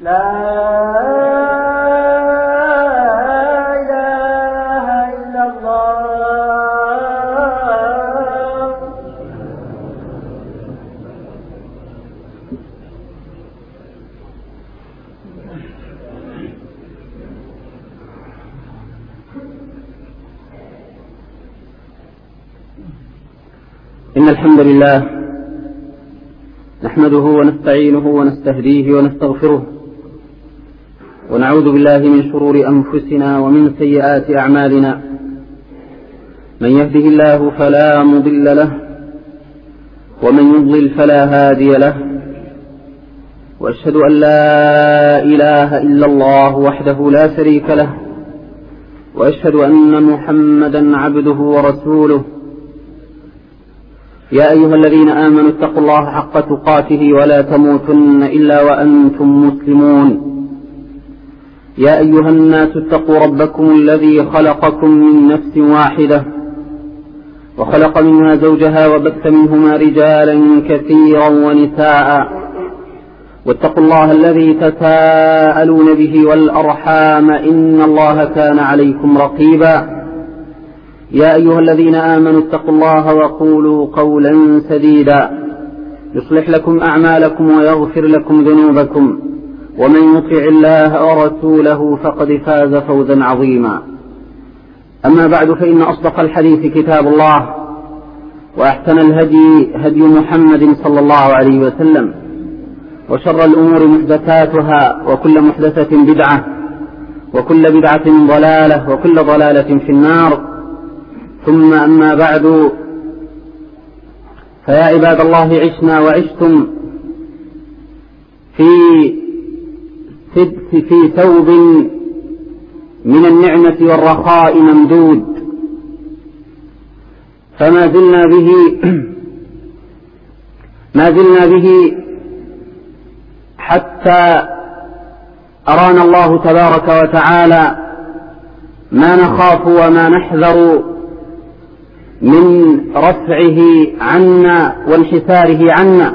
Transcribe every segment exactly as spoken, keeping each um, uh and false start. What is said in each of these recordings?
لا إله إلا الله. إن الحمد لله نحمده ونستعينه ونستهديه ونستغفره، ونعوذ بالله من شرور أنفسنا ومن سيئات أعمالنا. من يهده الله فلا مضل له، ومن يضلل فلا هادي له، وأشهد أن لا إله إلا الله وحده لا شريك له، وأشهد أن محمدا عبده ورسوله. يا أيها الذين آمنوا اتقوا الله حق تقاته ولا تموتن إلا وأنتم مسلمون. يا أيها الناس اتقوا ربكم الذي خلقكم من نفس واحدة، وخلق منها زوجها وبث منهما رجالا كثيرا ونساء، واتقوا الله الذي تساءلون به والأرحام إن الله كان عليكم رقيبا. يا أيها الذين آمنوا اتقوا الله وقولوا قولا سديدا يصلح لكم أعمالكم ويغفر لكم ذنوبكم، ومن يطع الله ورسوله فقد فاز فوزا عظيما. أما بعد، فإن أصدق الحديث كتاب الله، وأحسن الهدي هدي محمد صلى الله عليه وسلم، وشر الأمور محدثاتها، وكل محدثة بدعة، وكل بدعة ضلالة، وكل ضلالة في النار. ثم أما بعد، فيا عباد الله، عشنا وعشتم في في ثوب من النعمة والرخاء ممدود، فما زلنا به ما زلنا به حتى أرانا الله تبارك وتعالى ما نخاف وما نحذر من رفعه عنا وانحساره عنا.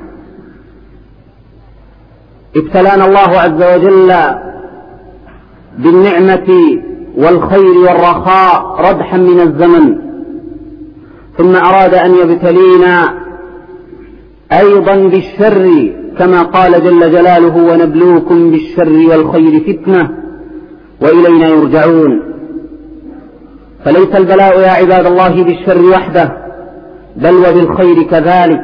ابتلانا الله عز وجل بالنعمة والخير والرخاء ردحا من الزمن، ثم أراد أن يبتلينا أيضا بالشر، كما قال جل جلاله: ونبلوكم بالشر والخير فتنة وإلينا يرجعون. فليس البلاء يا عباد الله بالشر وحده، بل وبالخير كذلك.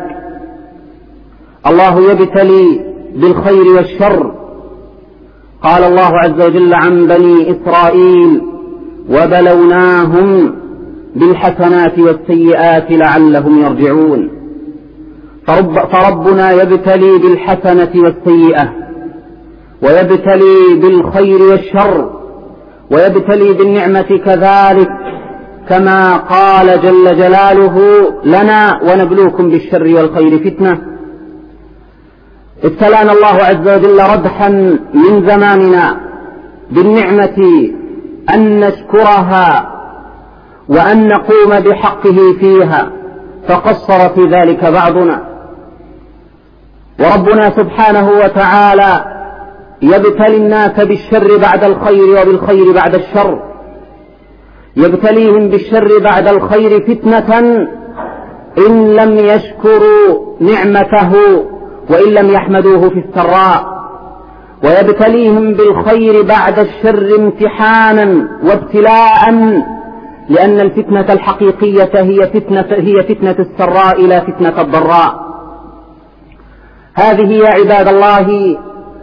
الله يبتلي بالخير والشر. قال الله عز وجل عن بني إسرائيل: وبلوناهم بالحسنات والسيئات لعلهم يرجعون. فرب فربنا يبتلي بالحسنة والسيئة، ويبتلي بالخير والشر، ويبتلي بالنعمة كذلك، كما قال جل جلاله لنا: ونبلوكم بالشر والخير فتنة. ابتلانا الله عز وجل ردحا من زماننا بالنعمة أن نشكرها وأن نقوم بحقه فيها، فقصر في ذلك بعضنا. وربنا سبحانه وتعالى يبتلي الناس بالشر بعد الخير وبالخير بعد الشر، يبتليهم بالشر بعد الخير فتنة إن لم يشكروا نعمته وإن لم يحمدوه في السراء، ويبتليهم بالخير بعد الشر امتحانا وابتلاء، لأن الفتنة الحقيقية هي فتنة, هي فتنة السراء لا فتنة الضراء. هذه يا عباد الله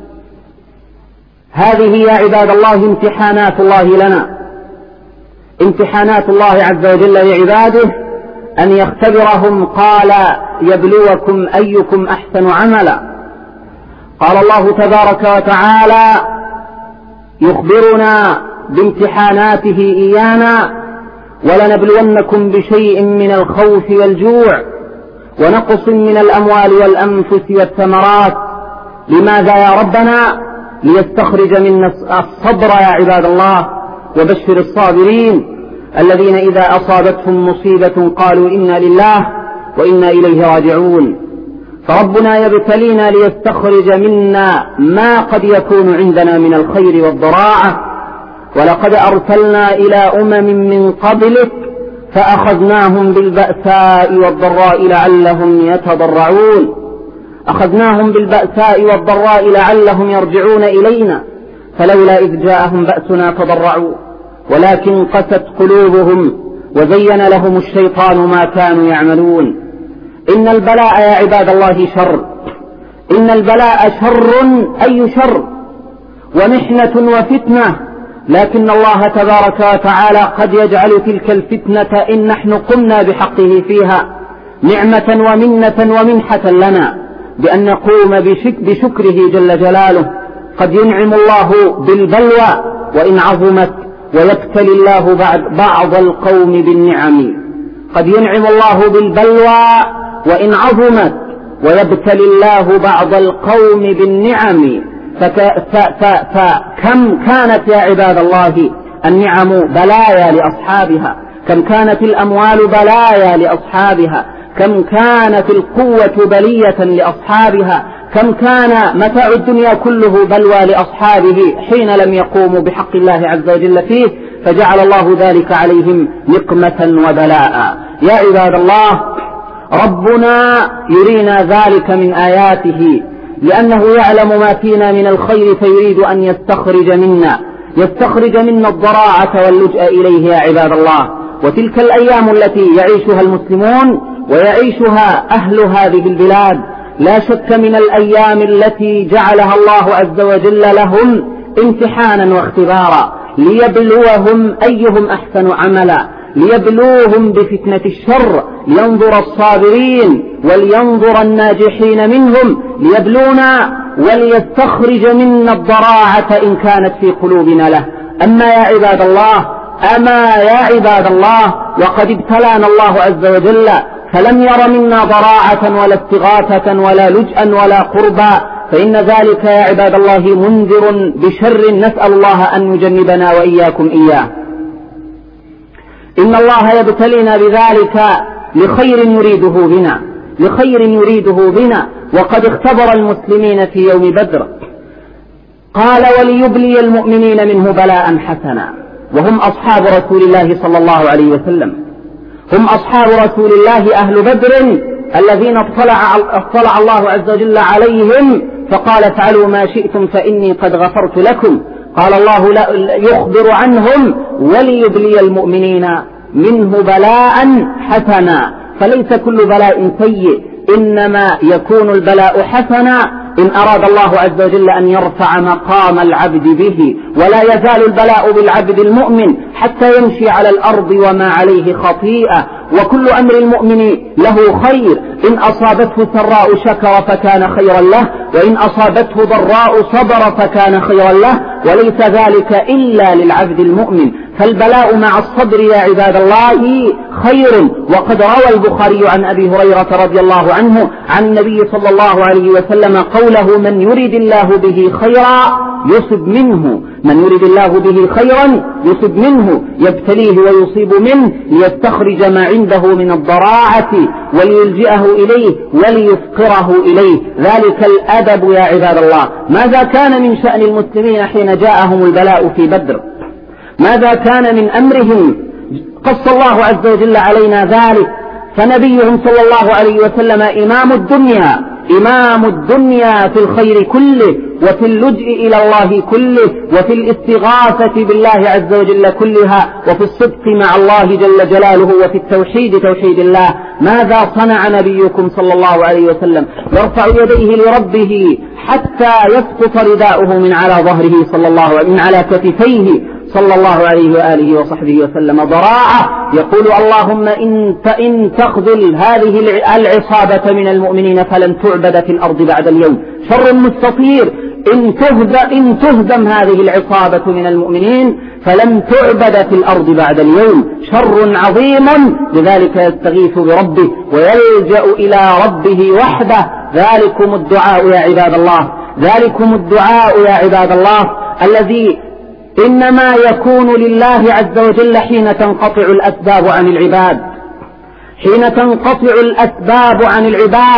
هذه يا عباد الله امتحانات الله لنا، امتحانات الله عز وجل لعباده، أن يختبرهم. قال: يبلوكم أيكم أحسن عملا. قال الله تبارك وتعالى يخبرنا بامتحاناته إيانا: ولنبلونكم بشيء من الخوف والجوع ونقص من الأموال والأنفس والثمرات. لماذا يا ربنا؟ ليستخرج منا الصبر يا عباد الله. وبشر الصابرين الذين إذا أصابتهم مصيبة قالوا إنا لله وإنا إليه راجعون. فربنا يبتلينا ليستخرج منا ما قد يكون عندنا من الخير والضراعة. ولقد أرسلنا إلى أمم من قبلك فأخذناهم بالبأساء والضراء لعلهم يتضرعون. أخذناهم بالبأساء والضراء لعلهم يرجعون إلينا فلولا إذ جاءهم بأسنا تضرعوا ولكن قست قلوبهم وزين لهم الشيطان ما كانوا يعملون. إن البلاء يا عباد الله شر، إن البلاء شر أي شر ومحنة وفتنة، لكن الله تبارك وتعالى قد يجعل تلك الفتنة إن نحن قمنا بحقه فيها نعمة ومنة ومنحة لنا بأن نقوم بشك بشكره جل جلاله. قد ينعم الله بالبلوى وإن عظمت ويبتلي الله بعض القوم بالنعم. قد ينعم الله بالبلوى وإن عظمت ويبتلي الله بعض القوم بالنعم. فكم كانت يا عباد الله النعم بلايا لأصحابها، كم كانت الأموال بلايا لأصحابها، كم كانت القوة بلية لأصحابها، كم كان متاع الدنيا كله بلوى لأصحابه حين لم يقوموا بحق الله عز وجل فيه فجعل الله ذلك عليهم نقمة وبلاء. يا عباد الله ربنا يرينا ذلك من آياته لأنه يعلم ما فينا من الخير فيريد أن يستخرج منا يستخرج منا الضراعة واللجأ إليه يا عباد الله. وتلك الأيام التي يعيشها المسلمون ويعيشها أهل هذه البلاد لا شك من الأيام التي جعلها الله عز وجل لهم امتحانا واختبارا ليبلوهم أيهم أحسن عملا، ليبلوهم بفتنة الشر، لينظر الصابرين ولينظر الناجحين منهم، ليبلونا وليستخرج منا الضراعة إن كانت في قلوبنا له. أما يا عباد الله أما يا عباد الله وقد ابتلانا الله عز وجل فلم ير منا ضراعة ولا استغاثة ولا لجأ ولا قربا، فإن ذلك يا عباد الله منذر بشر نسأل الله أن يجنبنا وإياكم إياه. إن الله يبتلينا بذلك لخير يريده بنا لخير يريده بنا وقد اختبر المسلمين في يوم بدر. قال وليبلي المؤمنين منه بلاء حسنا، وهم أصحاب رسول الله صلى الله عليه وسلم، هم أصحاب رسول الله أهل بدر الذين اطلع, اطلع الله عز وجل عليهم فقال افعلوا ما شئتم فإني قد غفرت لكم. قال الله لا يخبر عنهم وليبلي المؤمنين منه بلاء حسنا. فليس كل بلاء سيء، إنما يكون البلاء حسنا إن أراد الله عز وجل أن يرفع مقام العبد به. ولا يزال البلاء بالعبد المؤمن حتى يمشي على الأرض وما عليه خطيئة. وكل أمر المؤمن له خير، إن أصابته سراء شكر فكان خيرا له، وإن أصابته ضراء صبر فكان خيرا له، وليس ذلك إلا للعبد المؤمن. فالبلاء مع الصبر يا عباد الله خير. وقد روى البخاري عن أبي هريرة رضي الله عنه عن النبي صلى الله عليه وسلم قوله من يريد الله به خيرا يصب منه من يريد الله به خيرا يصب منه يبتليه ويصيب منه ليستخرج ما عنده من الضراعة وليلجئه إليه وليفقره إليه. ذلك الأدب يا عباد الله. ماذا كان من شأن المسلمين حين جاءهم البلاء في بدر؟ ماذا كان من أمرهم؟ قص الله عز وجل علينا ذلك. فنبيهم صلى الله عليه وسلم إمام الدنيا إمام الدنيا في الخير كله وفي اللجء إلى الله كله وفي الاستغاثة بالله عز وجل كلها وفي الصدق مع الله جل جلاله وفي التوحيد توحيد الله. ماذا صنع نبيكم صلى الله عليه وسلم؟ يرفع يديه لربه حتى يسقط رداؤه من على ظهره صلى الله عليه من على كتفيه صلى الله عليه وآله وصحبه وسلم ضراعة يقول اللهم إن, إن تخذل هذه العصابة من المؤمنين فلن تعبد في الأرض بعد اليوم. شر مستطير. إن إن تهدم هذه العصابة من المؤمنين فلن تعبد في الأرض بعد اليوم. شر عظيم. لذلك يستغيث بربه ويلجأ إلى ربه وحده. ذلكم الدعاء يا عباد الله ذلكم الدعاء يا عباد الله الذي إنما يكون لله عز وجل حين تنقطع الأسباب عن العباد حين تنقطع الأسباب عن العباد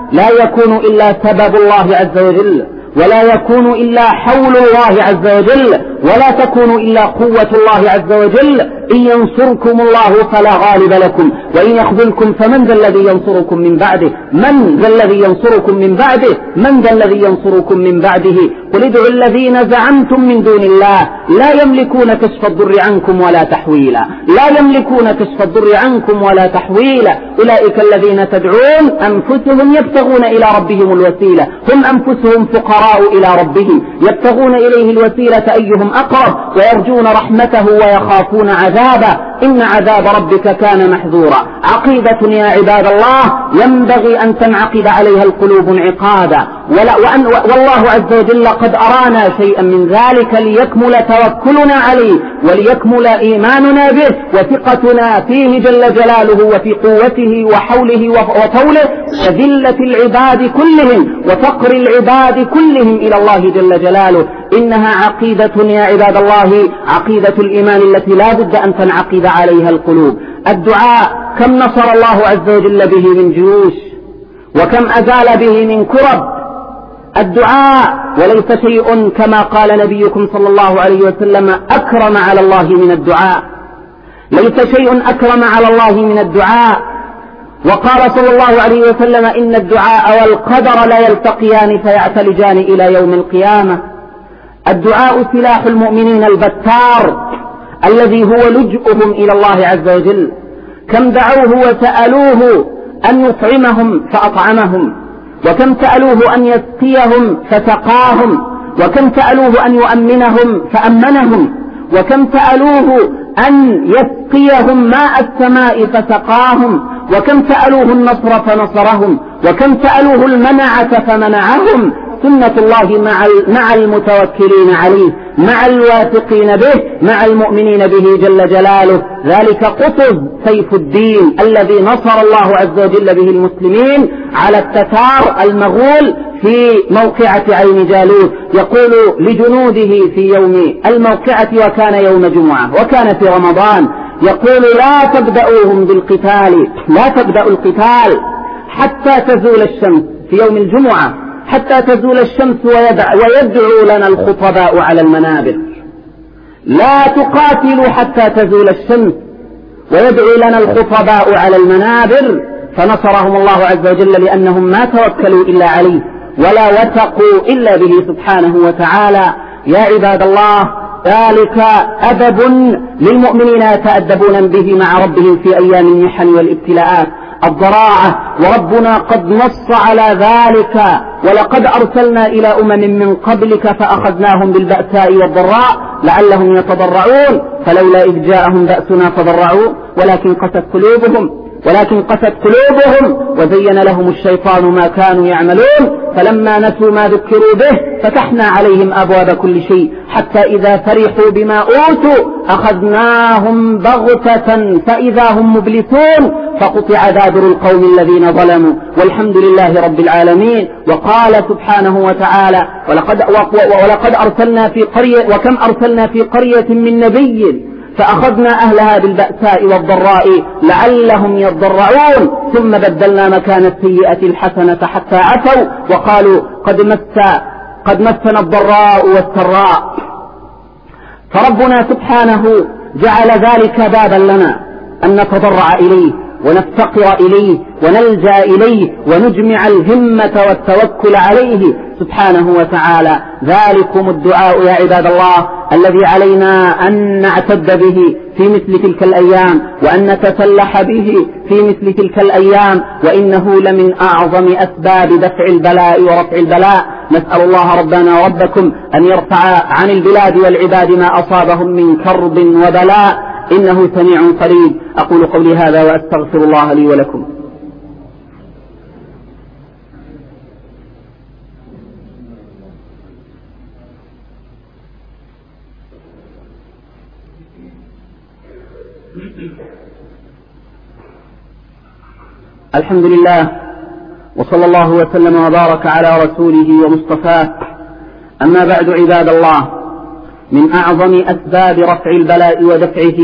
لا يكون إلا سبب الله عز وجل، ولا يكون إلا حول الله عز وجل، ولا تكون إلا قوة الله عز وجل. إن ينصركم الله فلا غالب لكم، وإن يخذلكم فمن ذا الذي ينصركم من بعده؟ من ذا الذي ينصركم من بعده؟ من ذا الذي ينصركم من بعده؟ قل ادعوا الذين زعمتم من دون الله لا يملكون كشف الضر عنكم ولا تحويلا، لا يملكون كشف الضر عنكم ولا تحويلا. أولئك الذين تدعون أنفسهم يبتغون إلى ربهم الوسيلة، هم أنفسهم فقراء إلى ربهم يبتغون إليه الوسيلة أيهم أقرب، ويرجون رحمته ويخافون عذابه، إن عذاب ربك كان محذورا. عقيدة يا عباد الله ينبغي أن تنعقد عليها القلوب انعقادا، وأن والله عز وجل قد أرانا شيئا من ذلك ليكمل توكلنا عليه، وليكمل إيماننا به، وثقتنا فيه جل جلاله، وفي قوته وحوله وطوله، وذلة العباد كلهم وفقر العباد كلهم إلى الله جل جلاله. إنها عقيدة يا عباد الله، عقيدة الإيمان التي لا بد أن تنعقد عليها القلوب. الدعاء كم نصر الله عز وجل به من جيوش، وكم أزال به من كرب. الدعاء وليس شيء كما قال نبيكم صلى الله عليه وسلم أكرم على الله من الدعاء، ليس شيء أكرم على الله من الدعاء. وقال صلى الله عليه وسلم إن الدعاء والقدر لا يلتقيان فيعتلجان إلى يوم القيامة. الدعاء سلاح المؤمنين البتار الذي هو لجؤهم إلى الله عز وجل. كم دعوه وسألوه أن يطعمهم فأطعمهم، وكم سألوه أن يسقيهم فسقاهم، وكم سألوه أن يؤمنهم فأمنهم، وكم سألوه أن يسقيهم ماء السماء فسقاهم، وكم سألوه النصر فنصرهم، وكم سألوه المنعة فمنعهم. سنة الله مع مع المتوكلين عليه، مع الواثقين به، مع المؤمنين به جل جلاله. ذلك قطب سيف الدين الذي نصر الله عز وجل به المسلمين على التتار المغول في موقعة عين جالوت. يقول لجنوده في يوم الموقعة وكان يوم جمعة وكان في رمضان، يقول لا تبدأوهم بالقتال، لا تبدأوا القتال حتى تزول الشمس في يوم الجمعة، حتى تزول الشمس ويدعو لنا الخطباء على المنابر. لا تقاتلوا حتى تزول الشمس ويدعو لنا الخطباء على المنابر. فنصرهم الله عز وجل لأنهم ما توكلوا إلا عليه ولا وثقوا إلا به سبحانه وتعالى. يا عباد الله ذلك أدب للمؤمنين يتأدبون به مع ربهم في أيام المحن والابتلاءات الضراعة، وربنا قد نص على ذلك: ولقد أرسلنا إلى أمم من قبلك فأخذناهم بالبأساء والضراء لعلهم يتضرعون فلولا إذ جاءهم بأسنا تضرعوا ولكن قست قلوبهم ولكن قست قلوبهم وزين لهم الشيطان ما كانوا يعملون فلما نسوا ما ذكروا به فتحنا عليهم أبواب كل شيء حتى إذا فرحوا بما أوتوا أخذناهم بغتة فإذا هم مبلسون فقطع دابر القوم الذين ظلموا والحمد لله رب العالمين. وقال سبحانه وتعالى: ولقد, ولقد أرسلنا في قرية وكم أرسلنا في قرية من نبي فأخذنا أهلها بالبأساء والضراء لعلهم يضرعون ثم بدلنا مكان السيئة الحسنة حتى عفوا وقالوا قد مس قد مسنا الضراء والسراء. فربنا سبحانه جعل ذلك بابا لنا أن نتضرع إليه ونفتقر إليه ونلجأ إليه ونجمع الهمة والتوكل عليه سبحانه وتعالى. ذلكم الدعاء يا عباد الله الذي علينا أن نعتد به في مثل تلك الأيام وأن نتسلح به في مثل تلك الأيام، وإنه لمن أعظم أسباب دفع البلاء ورفع البلاء. نسأل الله ربنا وربكم أن يرفع عن البلاد والعباد ما أصابهم من كرب وبلاء إنه سميع قريب. أقول قولي هذا وأستغفر الله لي ولكم. الحمد لله وصلى الله وسلم وبارك على رسوله ومصطفاه. أما بعد عباد الله، من أعظم أسباب رفع البلاء ودفعه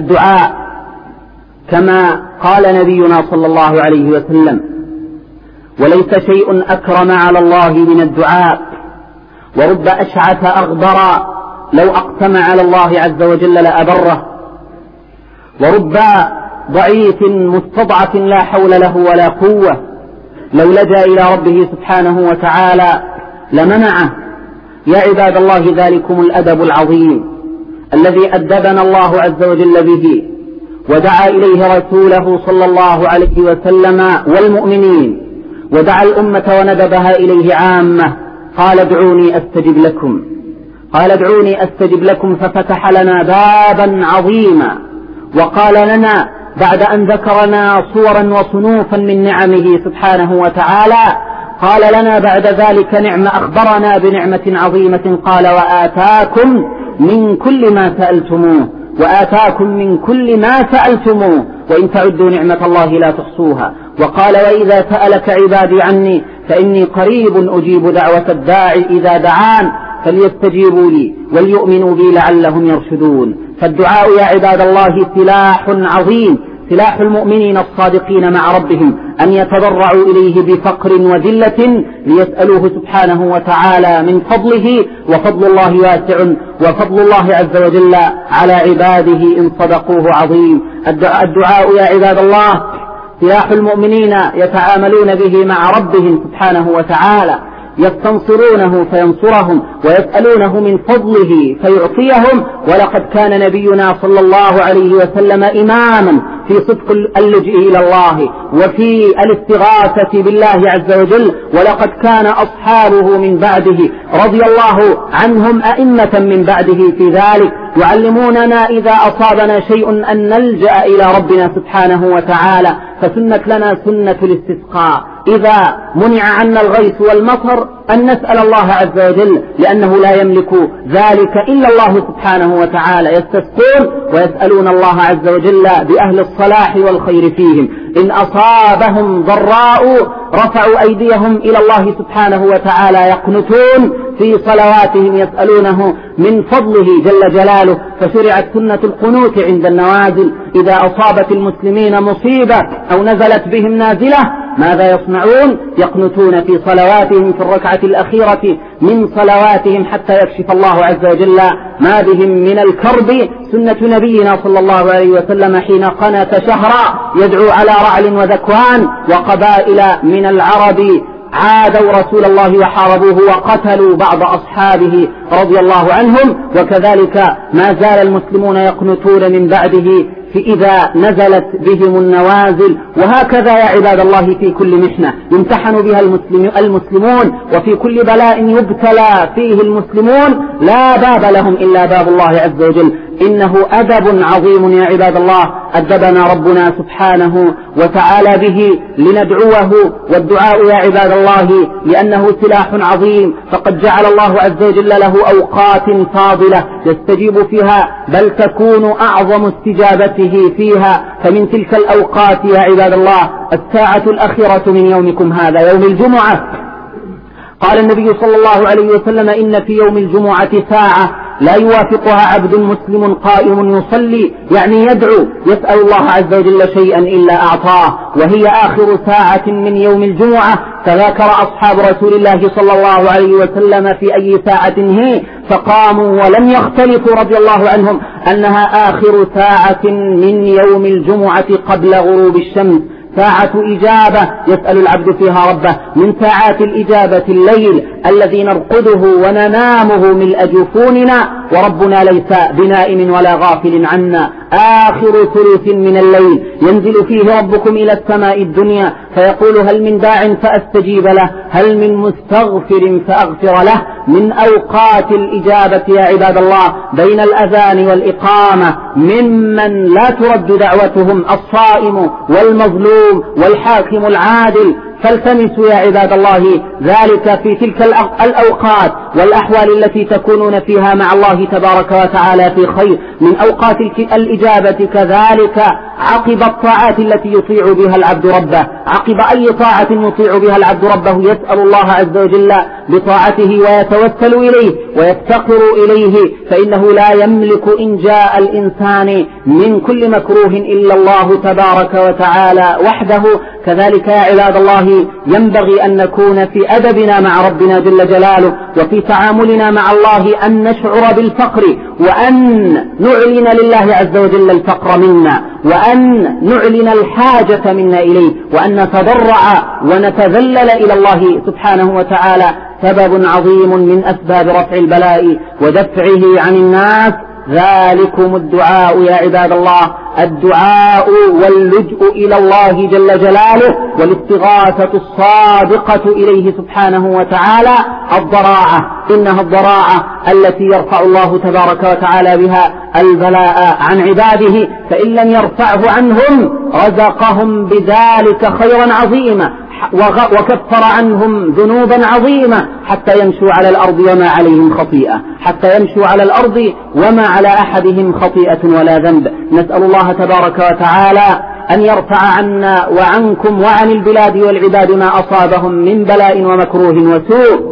الدعاء كما قال نبينا صلى الله عليه وسلم: وليس شيء أكرم على الله من الدعاء. ورب أشعث أغبر لو أقسم على الله عز وجل لأبره. ورب ضعيف مستضعف لا حول له ولا قوة لو لجأ إلى ربه سبحانه وتعالى لمنعه. يا عباد الله، ذلكم الأدب العظيم الذي أدبنا الله عز وجل به ودعا إليه رسوله صلى الله عليه وسلم والمؤمنين، ودعا الأمة وندبها إليه عامة. قال ادعوني أستجب لكم، قال ادعوني أستجب لكم، ففتح لنا بابا عظيما. وقال لنا بعد أن ذكرنا صورا وصنوفا من نعمه سبحانه وتعالى، قال لنا بعد ذلك نعمة، أخبرنا بنعمة عظيمة، قال وآتاكم من كل ما سألتموه، وآتاكم من كل ما سألتموه وإن تعدوا نعمة الله لا تحصوها. وقال وإذا سألك عبادي عني فإني قريب أجيب دعوة الداعي إذا دعان فليستجيبوا لي وليؤمنوا بي لعلهم يرشدون. فالدعاء يا عباد الله سلاح عظيم، سلاح المؤمنين الصادقين مع ربهم، أن يتضرعوا إليه بفقر وذلة ليسألوه سبحانه وتعالى من فضله. وفضل الله واسع، وفضل الله عز وجل على عباده إن صدقوه عظيم. الدعاء يا عباد الله سلاح المؤمنين يتعاملون به مع ربهم سبحانه وتعالى، يستنصرونه فينصرهم، ويسألونه من فضله فيعطيهم. ولقد كان نبينا صلى الله عليه وسلم إماما في صدق اللجئ إلى الله وفي الاستغاثة بالله عز وجل. ولقد كان أصحابه من بعده رضي الله عنهم أئمة من بعده في ذلك، يعلموننا إذا أصابنا شيء أن نلجأ إلى ربنا سبحانه وتعالى. فسنة لنا سنة الاستسقاء إذا منع عنا الغيث والمطر أن نسأل الله عز وجل، لأنه لا يملك ذلك إلا الله سبحانه وتعالى. يستسقون ويسألون الله عز وجل بأهل الصلاح والخير فيهم. إن أصابهم ضراء رفعوا أيديهم إلى الله سبحانه وتعالى يقنتون في صلواتهم يسألونه من فضله جل جلاله. فشرعت سنة القنوت عند النوازل. إذا أصابت المسلمين مصيبة أو نزلت بهم نازلة ماذا يصنعون؟ يقنتون في صلواتهم في الركعة الأخيرة من صلواتهم حتى يكشف الله عز وجل ما بهم من الكرب. سنة نبينا صلى الله عليه وسلم حين قنت شهرا يدعو على رعل وذكوان وقبائل من العرب عادوا رسول الله وحاربوه وقتلوا بعض أصحابه رضي الله عنهم. وكذلك ما زال المسلمون يقنتون من بعده في إذا نزلت بهم النوازل. وهكذا يا عباد الله في كل محنة يمتحن بها المسلمون وفي كل بلاء يبتلى فيه المسلمون لا باب لهم إلا باب الله عز وجل. إنه أدب عظيم يا عباد الله أدبنا ربنا سبحانه وتعالى به لندعوه. والدعاء يا عباد الله لأنه سلاح عظيم، فقد جعل الله عز وجل له أوقات فاضلة يستجيب فيها، بل تكون أعظم استجابته فيها. فمن تلك الأوقات يا عباد الله الساعة الأخيرة من يومكم هذا يوم الجمعة. قال النبي صلى الله عليه وسلم إن في يوم الجمعة ساعة لا يوافقها عبد مسلم قائم يصلي، يعني يدعو يسأل الله عز وجل شيئا إلا أعطاه، وهي آخر ساعة من يوم الجمعة. تذاكر أصحاب رسول الله صلى الله عليه وسلم في أي ساعة هي، فقاموا ولم يختلفوا رضي الله عنهم أنها آخر ساعة من يوم الجمعة قبل غروب الشمس، ساعة إجابة يسأل العبد فيها ربه. من ساعات الإجابة الليل الذي نرقده وننامه ملء جفوننا، وربنا ليس بنائم ولا غافل عنا. آخر ثلث من الليل ينزل فيه ربكم إلى السماء الدنيا فيقول هل من داع فأستجيب له، هل من مستغفر فأغفر له. من أوقات الإجابة يا عباد الله بين الأذان والإقامة ممن لا ترد دعوتهم الصائم والمظلوم والحاكم العادل. فالتمسوا يا عباد الله ذلك في تلك الأوقات والأحوال التي تكونون فيها مع الله تبارك وتعالى في خير. من أوقات الإجابة كذلك عقب الطاعات التي يطيع بها العبد ربه، عقب أي طاعة يطيع بها العبد ربه يسأل الله عز وجل بطاعته ويتوسل إليه ويفتقر إليه، فإنه لا يملك إنجاء الإنسان من كل مكروه إلا الله تبارك وتعالى وحده. كذلك يا عباد الله ينبغي أن نكون في أدبنا مع ربنا جل جلاله وفي تعاملنا مع الله أن نشعر بالفقر، وأن نعلن لله عز وجل الفقر منا، وأن نعلن الحاجة منا إليه، وأن نتضرع ونتذلل إلى الله سبحانه وتعالى، سبب عظيم من أسباب رفع البلاء ودفعه عن الناس. ذلكم الدعاء يا عباد الله، الدعاء واللجوء إلى الله جل جلاله والاستغاثة الصادقة إليه سبحانه وتعالى. الضراعة، إنها الضراعة التي يرفع الله تبارك وتعالى بها البلاء عن عباده، فإن لم يرفعه عنهم رزقهم بذلك خيرا عظيما وكفر عنهم ذنوبا عظيمة، حتى يمشوا على الأرض وما عليهم خطيئة، حتى يمشوا على الأرض وما على أحدهم خطيئة ولا ذنب. نسأل الله تبارك وتعالى أن يرفع عنا وعنكم وعن البلاد والعباد ما أصابهم من بلاء ومكروه وسوء.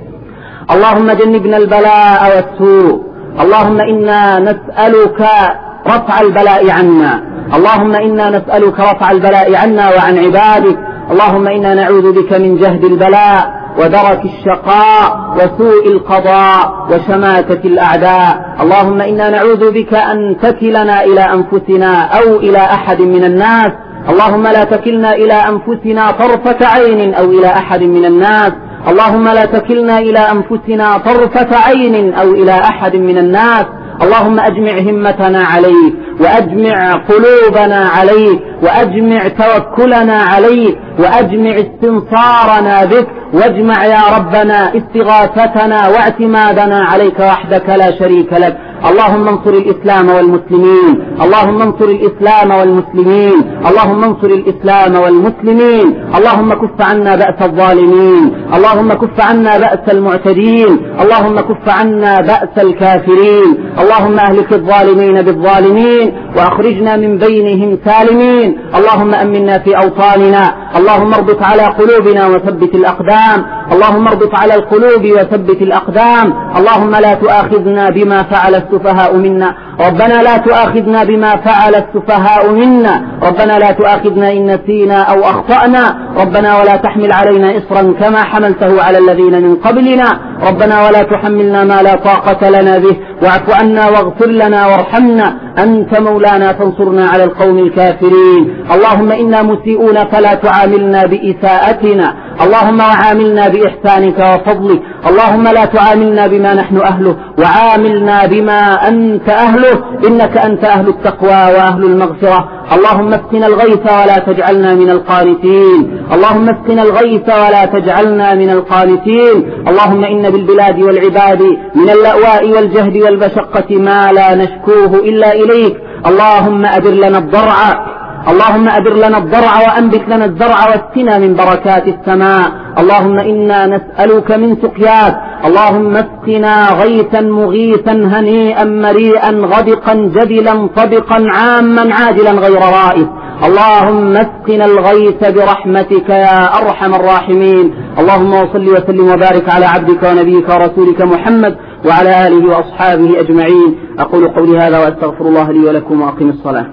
اللهم جنبنا البلاء والسوء. اللهم إنا نسألك رفع البلاء عنا، اللهم إنا نسألك رفع البلاء عنا وعن عبادك. اللهم إنا نعوذ بك من جهد البلاء ودرك الشقاء وسوء القضاء وشماتة الأعداء. اللهم إنا نعوذ بك أن تكلنا إلى أنفسنا أو إلى أحد من الناس. اللهم لا تكلنا إلى أنفسنا طرفة عين أو إلى أحد من الناس. اللهم لا تكلنا إلى أنفسنا طرفة عين أو إلى أحد من الناس. اللهم أجمع همتنا عليك، وأجمع قلوبنا عليك، وأجمع توكلنا عليك، وأجمع استنصارنا بك، واجمع يا ربنا استغاثتنا واعتمادنا عليك وحدك لا شريك لك. اللهم انصر الإسلام والمسلمين، اللهم انصر الإسلام والمسلمين، اللهم انصر الإسلام والمسلمين. اللهم كف عنا بأس الظالمين، اللهم كف عنا بأس المعتدين، اللهم كف عنا بأس الكافرين. اللهم أهلك الظالمين بالظالمين وأخرجنا من بينهم سالمين. اللهم أمنا في أوطاننا، اللهم اربط على قلوبنا وثبت الأقدام، اللهم اربط على القلوب وثبت الأقدام. اللهم لا تؤاخذنا بما فعل السفهاء منا، ربنا لا تؤاخذنا بما فعل السفهاء منا، ربنا لا تؤاخذنا إن نسينا أو أخطأنا، ربنا ولا تحمل علينا إصرا كما حملته على الذين من قبلنا، ربنا ولا تحملنا ما لا طاقة لنا به، واعف عنا واغفر لنا وارحمنا، أنت مولانا فانصرنا على القوم الكافرين. اللهم إنا مسيئون فلا تعاملنا بإساءتنا، اللهم وعاملنا بإحسانك وفضلك، اللهم لا تعاملنا بما نحن أهله وعاملنا بما أنت أهله، إنك أنت أهل التقوى وأهل المغفرة. اللهم اسقنا الغيث ولا تجعلنا من القانتين، اللهم اسقنا الغيث ولا تجعلنا من القانتين. اللهم إن بالبلاد والعباد من اللأواء والجهد والمشقة ما لا نشكوه إلا إليك. اللهم أدر لنا الضرع، اللهم أدر لنا الضرع وأنبت لنا الزرع واسقنا من بركات السماء. اللهم إنا نسألك من سقياك، اللهم اسقنا غيثا مغيثا هنيئا مريئا غدقا جدلا طبقا عاما عاجلا غير رائس. اللهم اسقنا الغيث برحمتك يا أرحم الراحمين. اللهم وصل وسلم وبارك على عبدك ونبيك ورسولك محمد وعلى آله وأصحابه أجمعين. أقول قولي هذا وأستغفر الله لي ولكم وأقم الصلاة.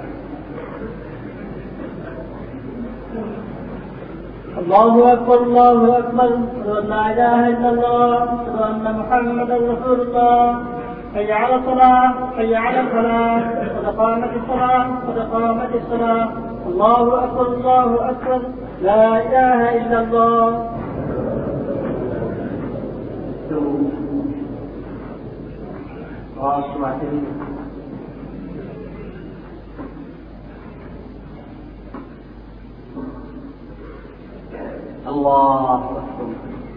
الله أكبر الله أكبر، أشهد أن لا إله إلا الله، أشهد أن محمدا رسول الله. حي على الصلاة، حي على الفلاح، قد قامت الصلاة، قد قامت الصلاة. الله أكبر الله أكبر، لا إله إلا الله. الله أكبر.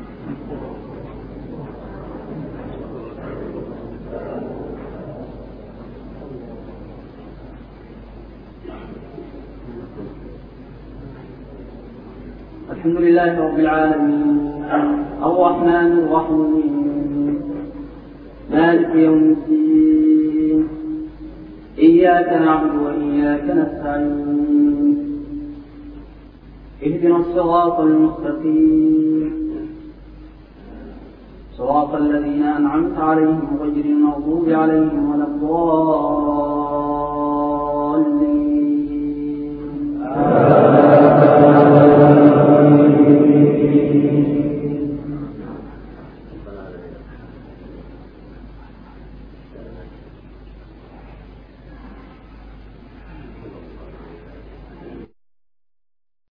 الحمد لله رب العالمين، الرحمن الرحيم، مالك يوم الدين، إياك نعبد وإياك نستعين اهدنا الصراط المستقيم صراط الذين أنعمت عليهم غير المغضوب عليهم ولا الضالين.